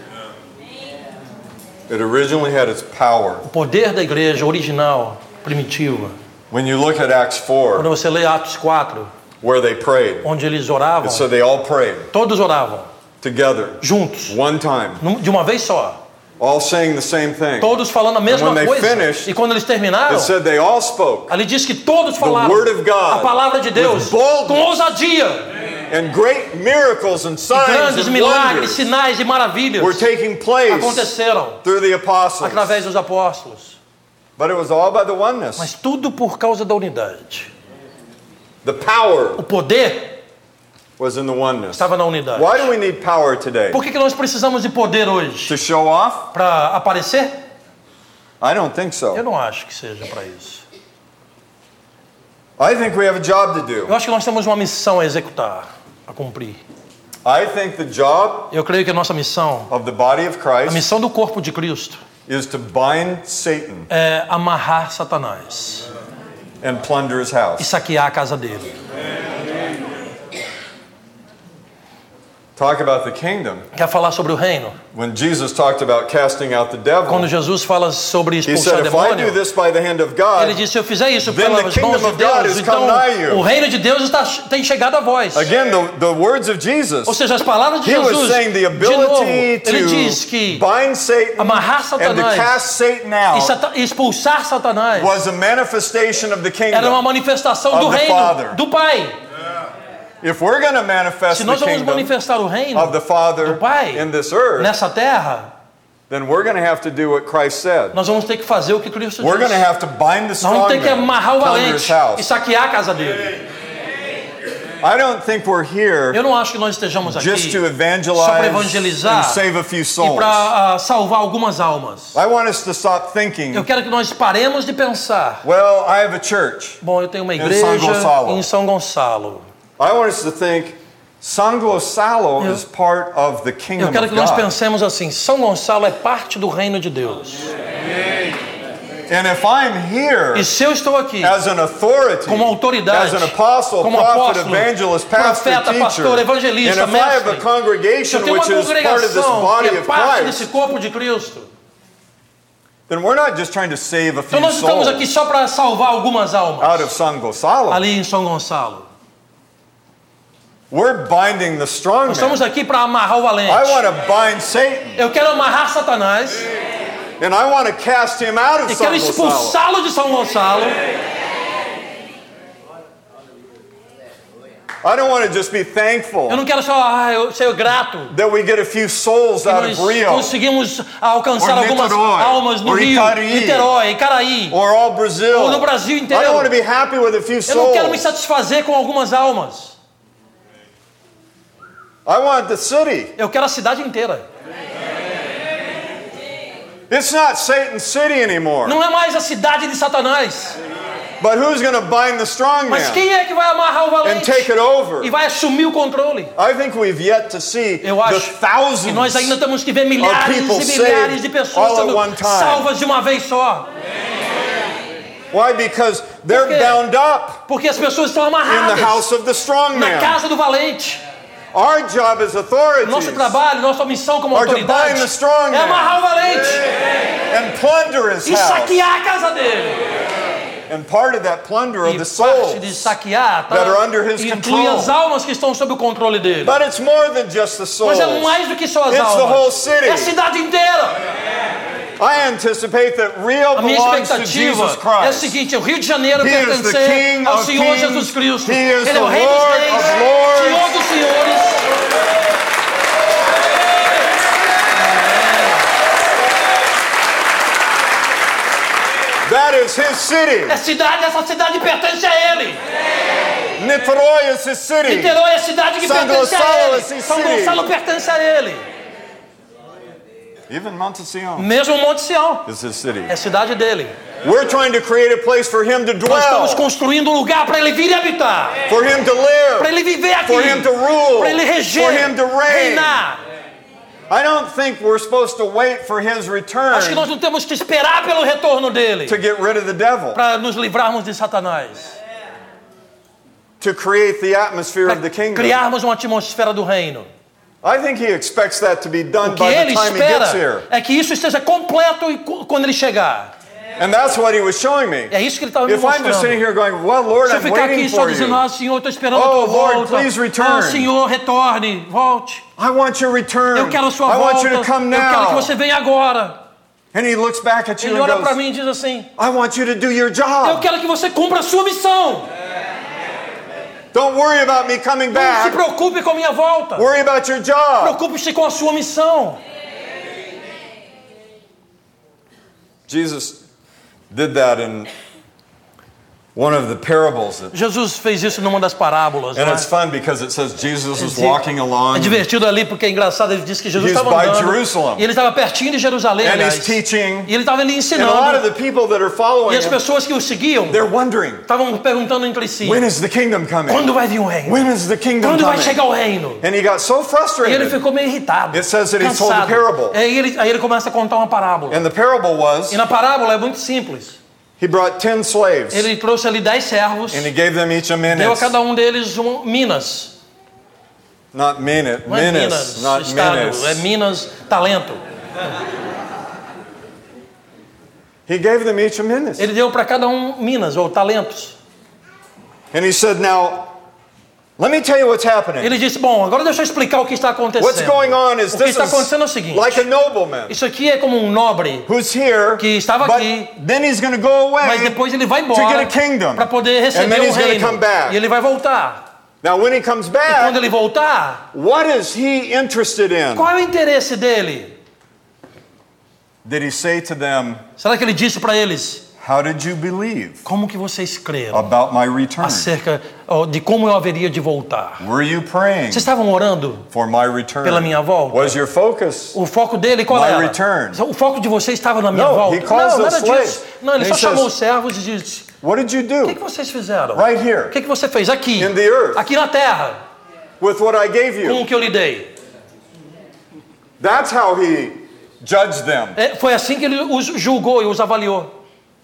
It originally had its power. O poder da igreja original, primitiva. When you look at Acts four, Quando você lê Atos quatro, where they prayed, onde eles oravam, it said they all prayed todos oravam together, juntos, one time, num- de uma vez só, all saying the same thing. todos falando a mesma And when they coisa. finished, E quando eles terminaram, It said they all spoke, ali diz que todos falaram word of God a palavra de Deus with boldness. com ousadia. and great miracles and E signs grandes and milagres, wonders sinais e maravilhas were taking place aconteceram through the apostles. através dos apóstolos. But it was all by the oneness. Mas tudo por causa da unidade. The power O poder was in the oneness. estava na unidade. Why do we need power today? Por que, que nós precisamos de poder hoje? To show off? Para aparecer? I don't think Eu so. não acho que seja para isso. I think we have a job to Eu do. acho que nós temos uma missão a executar, a cumprir. I think the job Eu creio que a nossa missão, of the body of a Christ missão do corpo de Cristo, is to bind Satan é amarrar Satanás and plunder his e house. saquear a casa dele. Talk about the kingdom. Quer falar sobre o reino? When Jesus talked about casting out the devil, Quando Jesus fala sobre he expulsar said, if I do demônio, this by the hand of ele God, disse, se eu fizer isso then pelas the mãos kingdom de of God Deus, has então come nigh you. o reino de Deus está, tem chegado a vós. again, the, the words of Jesus, Ou seja, as palavras de he was Jesus, saying the de novo, ability ele diz que to bind Satan amarrar and to Satanás cast Satan e out sata- e expulsar Satanás was a manifestation of the era uma kingdom. manifestação of do the reino, Father. do Pai. If we're going to manifest Se the nós vamos kingdom manifestar o reino of the Father do Pai in this earth, nessa terra, then we're going to have to do what Christ said. nós vamos ter que fazer o que Cristo We're going to disse. have to bind the Nós strong vamos ter que man, amarrar o plunder his valente e house. saquear a casa dele. I don't think we're here Eu não acho que nós estejamos aqui just to só para evangelize evangelizar and save a few e souls. para uh, salvar algumas almas. I want us to stop thinking, Eu quero que nós paremos de pensar. well, I have a church. Bom, eu tenho uma Em igreja São Gonçalo. em São Gonçalo. I want us to think, São Gonçalo is part of the kingdom Eu quero of que nós God. pensemos assim: São Gonçalo é parte do reino de Deus. And if I'm here E se eu estou aqui as an authority, como autoridade, as an apostle, como prophet, apóstolo, evangelist, pastor, profeta, teacher, pastor, evangelista, and if I have a mestre, se congregation eu tenho uma which is part of this congregação body que é of parte desse Christ, corpo de Cristo, then we're not just trying to save a few então nós estamos aqui souls só para salvar algumas out almas of São Gonçalo. ali em São Gonçalo. We're binding the strong Nós estamos man. aqui para amarrar o I valente. want to bind Satan, Eu quero amarrar Satanás and I want to cast him out of e São quero Gonçalo. expulsá-lo de São Gonçalo. I don't want to just be thankful Eu não quero só ah, eu ser grato that we get a few souls que out nós of Rio conseguimos alcançar Or algumas Niterói, almas no or Rio, Icaraí, Niterói, Icaraí. or all Brazil. Ou no Brasil I inteiro. don't want to be happy with a few Eu não quero me souls. satisfazer com algumas almas. I want the city. Eu quero a cidade inteira. It's not Satan's city anymore. Não é mais a cidade de Satanás. But who's going to bind the strong Mas man quem é que vai amarrar o and valente take it over? e vai assumir o controle? I think we've yet to see Eu the acho que nós ainda thousands. temos que ver milhares people e milhares saved de pessoas all at sendo one time. salvas de uma vez só. Why? Because they're Por quê? bound up Porque as pessoas estão in the amarradas house of the strong na man. casa do valente. Our job as authorities Nosso trabalho, nossa missão como Or to autoridade bind the strong é man. amarrar o valente and plunder his e house. saquear a casa dele. And part of that plunder of E the parte de souls. saquear tá? that are under his inclui control. as almas que estão sob o controle dele. But it's more than just the souls. Mas é mais do que só as It's the whole almas. city. É a cidade inteira. I anticipate that Rio A minha belongs to expectativa Jesus é o Christ. seguinte: o Rio de Janeiro He is the pertence King ao of Senhor kings. Jesus Cristo. He is Ele é o the Rei dos Lord Reis, of lords. Senhor dos Senhores. That is his city. É cidade, essa cidade pertence a Ele. Niterói is his city. Niterói é a cidade que São pertence a Gonçalo Ele. is his São city. Gonçalo pertence a Ele. Even Monte Sion Mesmo o Monte Sião is his city. é a cidade dele. We're trying to create a place for him to Nós dwell, estamos construindo um lugar para Ele vir e habitar. for him to Para live, Ele viver aqui. for him to rule, Para Ele reger. for him to reign. Reinar. I don't think we're supposed to wait for his return Acho que nós não temos que esperar pelo retorno dele to get rid of the devil. para nos livrarmos de Satanás. to create the atmosphere of the kingdom. Criarmos uma atmosfera do reino. I think he expects that to be done O que by the ele time he gets here. espera é que isso esteja completo e cu- quando ele chegar. And that's what he was showing me. É isso que ele estava me If I'm just sitting mostrando. here going, well, Lord, Se eu I'm ficar aqui waiting só for dizendo, you. ah, Senhor, estou esperando Oh, a tua Lord, volta. please return. Ah, Senhor, retorne, volte. I want your return. Eu quero a sua I volta. want you to come Eu quero que now. você venha agora. And he looks back at you Ele and olha para goes, mim e diz assim, I want you to do your eu job. quero que você cumpra a sua missão. Don't worry about me coming Não se back. preocupe com a minha volta. Worry about your job. Preocupe-se com a sua missão. Jesus did that in one of the parables. That, Jesus fez isso numa das parábolas. and Né? it's fun because it says Jesus was É walking along É divertido ali porque é engraçado. Ele diz que Jesus He's estava by andando Jerusalem. e ele estava pertinho de Jerusalém, and aliás. he's teaching. E ele estava ali And a lot of ensinando. the people that are following E as him, pessoas que o seguiam they're wondering, estavam perguntando entre si: when is the kingdom coming? quando vai vir o reino? When is the kingdom Quando vai coming? chegar o reino? And he got so E ele frustrated. ficou meio irritado. It says that he told a cansado. parable. Aí ele, aí ele começa a contar uma parábola. And the parable was, E na parábola é muito simples. he brought ten slaves. Ele trouxe ali dez servos, And he gave them each a deu a minute. cada um deles um Minas. Not minute, Não é minutes, Minas, not estado, minutes. é Minas, talento. He gave them each a minute. Ele deu para cada um Minas, ou talentos. And he said, now, let me tell you what's happening. Ele disse, bom, agora deixa eu explicar o que está acontecendo. What's going on is O que this está acontecendo é o is seguinte. like a nobleman Isso aqui é como um nobre, who's here, que estava but aqui, then he's going to go mas away depois ele vai to get embora a kingdom. para poder And receber then o he's gonna reino. come back. E ele vai voltar. Now, when he comes E quando back, ele voltar, what is he interested in? qual é o interesse dele? Did he say to them, Será que ele disse para eles, how did you believe como que vocês creram about my return? acerca ó, de como eu haveria de voltar? Were you praying Vocês estavam orando for my return? pela minha volta? Was your focus? O foco dele qual My era? return. O foco de vocês estava na minha No, volta? he calls Não, us nada slaves. disso. Não, ele He só says, chamou os servos e disse, What did you o que, do que vocês fizeram? right here O que, que você fez aqui? in the earth Aqui na terra, with what I gave com you? o que eu lhe dei. That's how he judged them. É, foi assim que ele os julgou e os avaliou.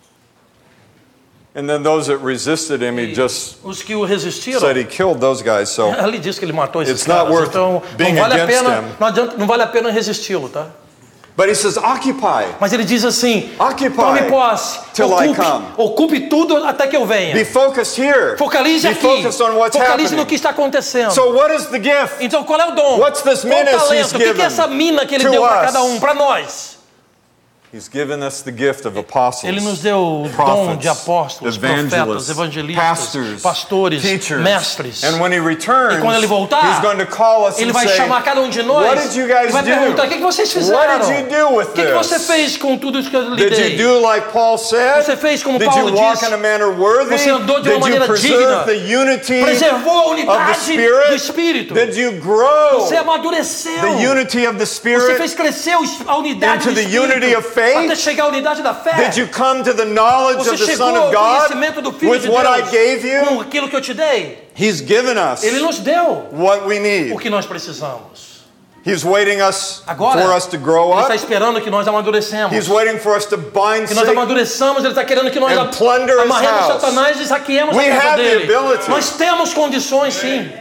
And then those that resisted him, he just Os que o resistiram, said he killed those guys. So ele disse que ele matou esses It's not caras. worth Então, being não vale a against pena, them. não, adianta, não vale a pena resisti-lo, tá? But he says, occupy, Mas ele diz assim, Occupy tome posse, till I ocupe, come. ocupe tudo até que eu venha. be focused here, Focalize be aqui, focused on what's focalize no happening. que está acontecendo. So what is the gift? Então qual é o dom? What's this Qual o minas he's talento? O que que é given essa mina que ele to deu para us? cada um, para nós? He's given us the gift of apostles, Ele nos deu o dom prophets, de apóstolos, profetas, evangelists, evangelistas, pastors, pastores, teachers. mestres. And when he returns, E quando ele voltar, he's going to call us Ele and vai say, chamar cada um de nós what did you guys e vai do? perguntar, o que que vocês fizeram? What did you do with O que que você this? fez com tudo isso que eu lhe Did dei? you do like Paul said? Você fez como Did Paulo you walk disse? in a manner worthy? Você andou de uma Did you maneira preserve digna? the unity Preservou a of the unidade Spirit? do Espírito. Did you grow Você amadureceu. the unity of the Você Spirit? fez crescer a unidade into do the Espírito unity of faith? até chegar à unidade da fé. Did you come to the knowledge Você of the chegou Son ao of God conhecimento do Filho with de what I Deus gave you? com aquilo que eu te dei? He's given us Ele nos deu what we need. o que nós precisamos. He's waiting us Agora, for us to grow Ele está up. esperando que nós amadurecemos. He's waiting for us to bind Que nós Satan. amadureçamos, Ele está querendo que nós And plunder his amarremos house. Satanás e saqueemos We a casa have the dele. ability. Nós temos condições, sim.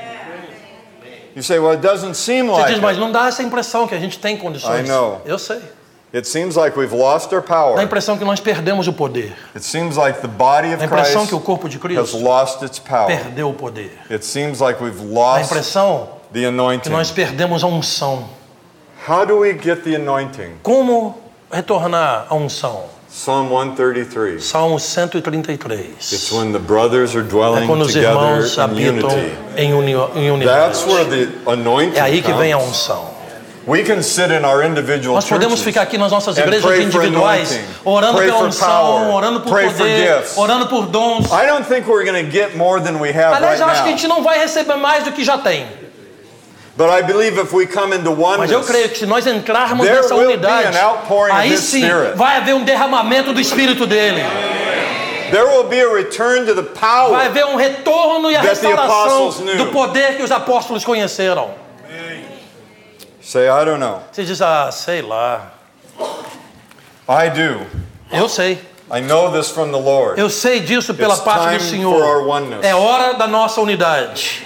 You say, well, it doesn't seem Você like diz, mas it. não dá essa impressão que a gente tem condições. I know. Eu sei. It seems like we've lost our Dá a power. impressão que nós perdemos o poder. It seems like the body Dá of a impressão Christ que o corpo de has Cristo lost its power. perdeu o poder. It seems like we've Dá a lost impressão the que anointing. nós perdemos a unção. How do we get the anointing? Como retornar a unção? Psalm one thirty-three. Salmo cento e trinta e It's três. when the brothers are É dwelling quando os together irmãos in habitam unity. em, uni em unidade. That's where the anointing É aí que vem a comes. unção. We can sit in our individual Nós podemos churches ficar aqui nas nossas and igrejas pray for individuais, anointing, orando pray pela for unção, power, orando por pray for poder, gifts. orando por dons. I don't think we're going to get more than we have Aliás, right eu acho que a now. gente não vai receber mais do que já tem. But I believe if we come into Mas eu oneness, creio que se nós entrarmos there nessa will be unidade, an outpouring of aí His sim Spirit. vai haver um derramamento do Espírito dele. there will be a return to the Vai power. haver um retorno e a That the restauração apostles knew. do poder que os apóstolos conheceram. Say, I don't know. Você diz, ah, sei lá. I do. Eu sei. I know this from the Lord. Eu sei disso pela It's parte do time for our Senhor. oneness. É hora da nossa unidade.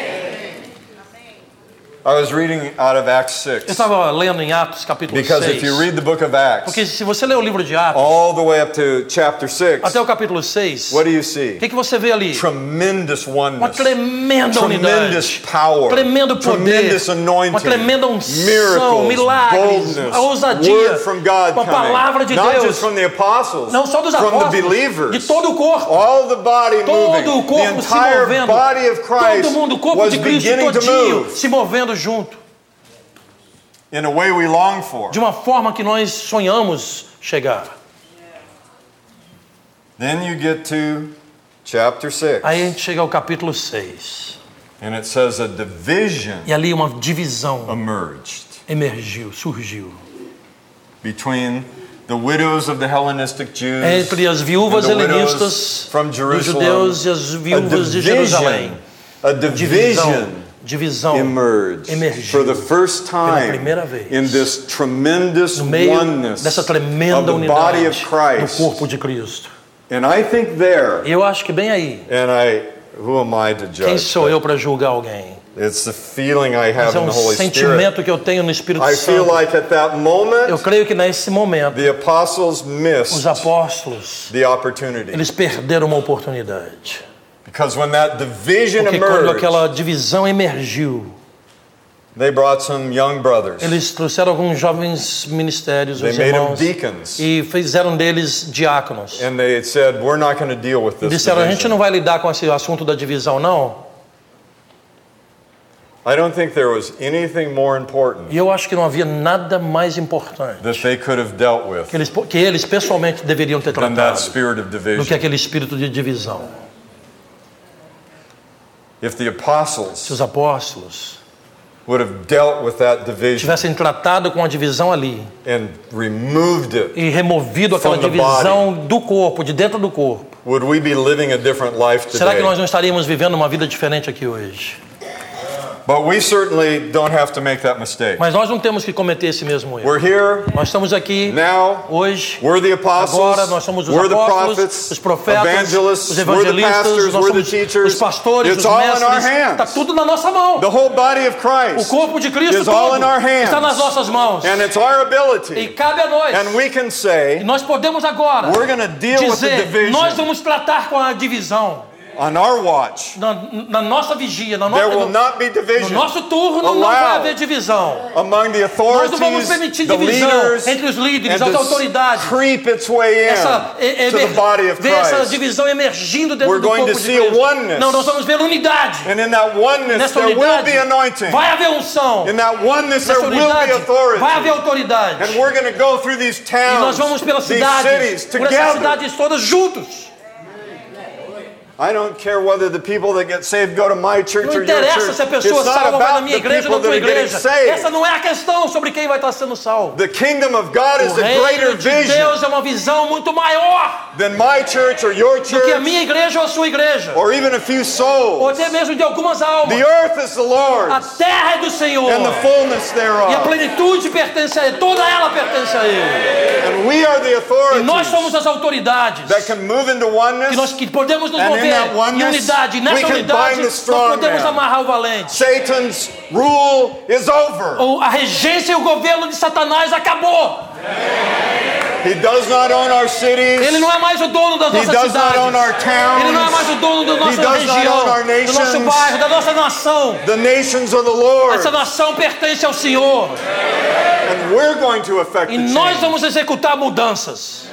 I was reading out of Acts Eu six. estava lendo em Atos capítulo Because if you seis. read the book of Acts, Porque se você ler o livro de Atos, all the way up to chapter six, até o capítulo seis, what do you o see? que, que você vê ali? Tremendous Uma oneness. tremenda Tremendous unidade. power. Tremendo poder. Tremendous anointing. Uma tremenda unção, Miracles. milagres, Boldness. a ousadia. Word from God Uma palavra de coming. Not Deus. just from the apostles, Não só dos from the apóstolos, believers. de todo o corpo. All the body Todo moving. o corpo The se entire movendo. body of Christ Todo mundo, o corpo was de Cristo beginning to todinho move se movendo junto. in a way we long for. De uma forma que nós sonhamos chegar. Then you get to chapter six, Aí a gente chega ao capítulo seis. and it says a division E ali uma divisão emerged emergiu, surgiu. between the widows of the Hellenistic Jews Entre as viúvas and the widows helenistas from dos Jerusalem. judeus e as A viúvas de Jerusalém. division, a division Divisão emerged emergiu for the first pela time primeira vez in this tremendous no meio oneness dessa of tremenda the body unidade of do Christ. corpo de Cristo. And I think there, E eu acho que bem aí, and I, who am I to quem judge? sou eu para julgar alguém? It's the feeling I Mas have é in um the Holy Spirit. sentimento que eu tenho no Espírito I feel Santo. like at that moment, Eu creio que nesse momento the apostles os missed apóstolos the opportunity. eles perderam uma oportunidade. Because when that division Porque quando emerged, aquela divisão emergiu, they brought some young brothers. eles trouxeram alguns jovens ministérios, They os made them irmãos, deacons. e fizeram deles diáconos. And they said, we're not going to deal with E this disseram, a gente division. não vai lidar com esse assunto da divisão, não. I don't think there was anything more important E eu acho que não havia nada mais importante that they could have dealt with que eles, que eles pessoalmente deveriam ter than that tratado spirit of do que division. aquele espírito de divisão. If the Se apostles os apóstolos would have dealt with that division tivessem tratado com a divisão ali and removed it, e removido aquela From the divisão do corpo, de dentro do corpo, would we be living a different life será que today? nós não estaríamos vivendo uma vida diferente aqui hoje? But we certainly don't have to make that mistake. Mas nós não temos que cometer esse mesmo erro. We're here Nós estamos aqui now. hoje, We're the apostles. agora nós somos os We're the apóstolos, prophets, os profetas, evangelists. os We're the evangelistas, pastors. nós We're the somos teachers. os pastores, It's os all in our mestres. Está hands. tudo na nossa mão. The whole body of O Christ corpo de Cristo is all in our todo hands. está nas nossas mãos. And it's our E ability. cabe a nós. And we can E say, nós podemos agora we're going to deal with the dizer, nós division vamos tratar com a divisão. on our watch. Na, na nossa vigia, na There nossa, will no, not be no division nosso turno não allowed vai haver divisão. among the Nós não vamos authorities, permitir the divisão leaders, entre os líderes, and as to autoridades. creep its way Essa, in é, é, to the body of ver essa Christ. divisão emergindo dentro We're do going corpo to de see a Cristo. oneness. Não, nós vamos ver unidade. And in that oneness, Nessa there will unidade be anointing. vai haver unção. In that oneness, there Nessa will be unidade authority. vai haver autoridade. And we're going to go through these E towns, nós vamos pelas these cidades, cities por essas together. cidades todas juntos. I don't care whether the people that get saved go to my church Não or your interessa church. se a pessoa It's not salva vai na about minha the igreja ou people na that tua are getting igreja. saved. Essa não é a questão sobre quem vai estar sendo salvo. The kingdom of God is O a greater reino de vision Deus é uma visão muito maior than my church or your do que a church minha igreja ou a sua igreja. or even a few Ou souls. até mesmo de algumas almas. The earth is the A Lord's terra é do Senhor. and the fullness E a thereof. plenitude pertence a Ele. Toda ela pertence a Ele. And we are the E nós somos authorities as autoridades that can move into que oneness. nós que podemos nos And in mover that em oneness, unidade. E we nessa can unidade bind the nós strong podemos man. amarrar o valente. Satan's rule is over. O- A regência e o governo de Satanás acabou. He does not own our cities. Ele não é mais o dono das He nossas does not cidades. own our towns. Ele não é mais o dono da nossa does not região, own our do nosso nations. bairro, da nossa nação. The nations of the Lord. Essa nação pertence ao Senhor. And we're going to affect E the nós change. vamos executar mudanças.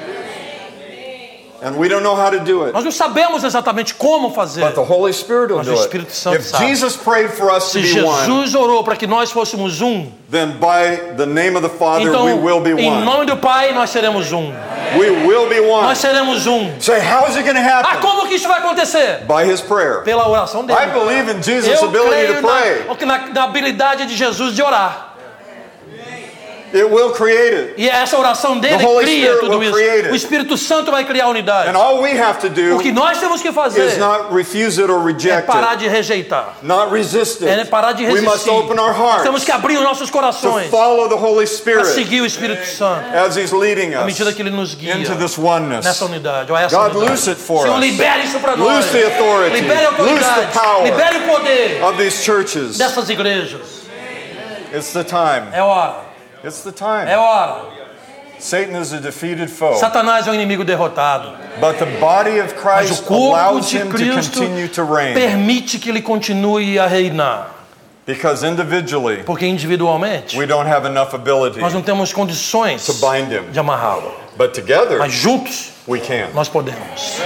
And we don't know how to do it. Nós não sabemos exatamente como fazer. But the Holy Spirit will Mas do o it. Espírito Santo If sabe. Jesus prayed for us to Se be one, Jesus orou para que nós fôssemos um, then by the name of the Father então, we will be em one. nome do Pai, nós seremos um. We will be one. Nós seremos um. Say, how is it going to Ah, happen? como que isso vai acontecer? By His prayer. Pela oração dele. I believe in Jesus' Eu ability creio to pray. na, na, na habilidade de Jesus de orar. It will create it. E essa oração dele The Holy cria Spirit tudo will isso. create it. O Espírito Santo vai criar a unidade. And all we have to do O que nós temos que is fazer not refuse it or é reject parar it. de rejeitar. Not resist it. É parar de We resistir. must open our Nós hearts temos que abrir os nossos to corações follow the Holy para Spirit seguir o Espírito Santo. as He's leading À us medida que ele nos guia into this oneness. nessa unidade. Ou essa God, unidade. loose it for Senhor, us. libere isso para nós. Loose the authority. Libere a Loose autoridade. the power Libere o poder of these churches. dessas igrejas. It's the time. É hora. It's the time. É hora. Satan is a defeated foe. Satanás é um inimigo derrotado. But the body of Mas o Christ corpo allows de him to Cristo continue to reign. permite que ele continue a reinar. Because individually, Porque individualmente we don't have enough ability nós não temos condições to bind him. de amarrá-lo. But together, Mas juntos we can. nós podemos.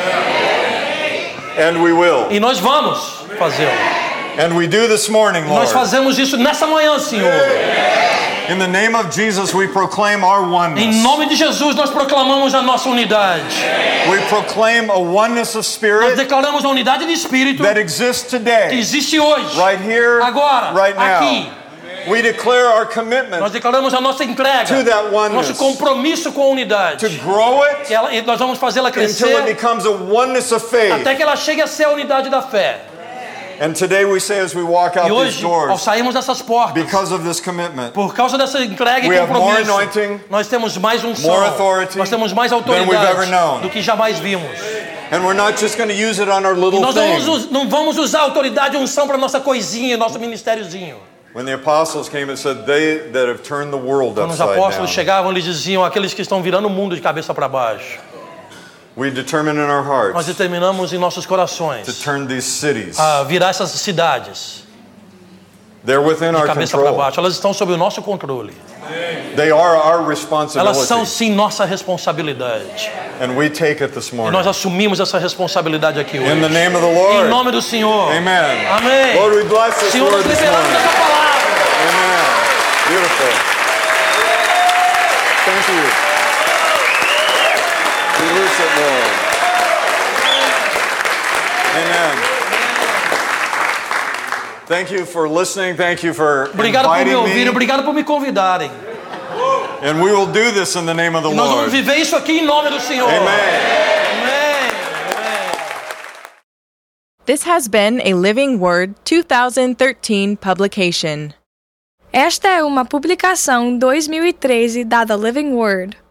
And we will. E nós vamos fazê-lo. And we do this morning, Nós Lord. fazemos isso nessa manhã, Senhor. In the name of Jesus, we proclaim our Em oneness. nome de Jesus, nós proclamamos a nossa unidade. We proclaim a oneness of Nós spirit declaramos a unidade de espírito that exists que today, existe hoje, right here, agora, right aqui. now. We declare our Nós commitment declaramos a nossa entrega, to that oneness, nosso compromisso com a unidade. to grow it Que ela- e nós vamos fazê-la until it crescer becomes a oneness of faith. até que ela chegue a ser a unidade da fé. And today we say as we walk out E these hoje, ao doors, sairmos dessas portas, because of this commitment, por causa dessa entrega we e have more compromisso, anointing, nós temos mais unção, more authority nós temos mais than we've ever autoridade known. do que jamais vimos. and we're not just going to use it on our E little nós não thing. vamos, us- não vamos usar a autoridade e unção para nossa coisinha, nosso ministériozinho. When the apostles came, it said, they that have turned the world Quando os upside down. apóstolos chegavam, eles diziam, aqueles que estão virando o mundo de cabeça para baixo. We determine in our Nós hearts determinamos em nossos to corações turn these cities. a virar essas cidades They're within de our cabeça para control. baixo. Elas estão sob o nosso controle. They are our Elas são responsibility. sim nossa responsabilidade. And we take it this E morning. nós assumimos essa responsabilidade aqui In hoje. the name of the Em Lord. nome do Senhor. Amen. Amém. Lord, we bless this Senhor, nós word this liberamos morning. essa palavra. Amen. Beautiful. Thank you. We loose it, Lord. Amen. Thank you for listening. Thank you for Obrigado por me inviting ouvirem, me. obrigado por me convidarem. And we will do this in the name of the E nós vamos Lord. viver isso aqui em nome do Senhor. Amen. Amém. This has been a Living Word two thousand thirteen publication. Esta é uma publicação dois mil e treze da The Living Word.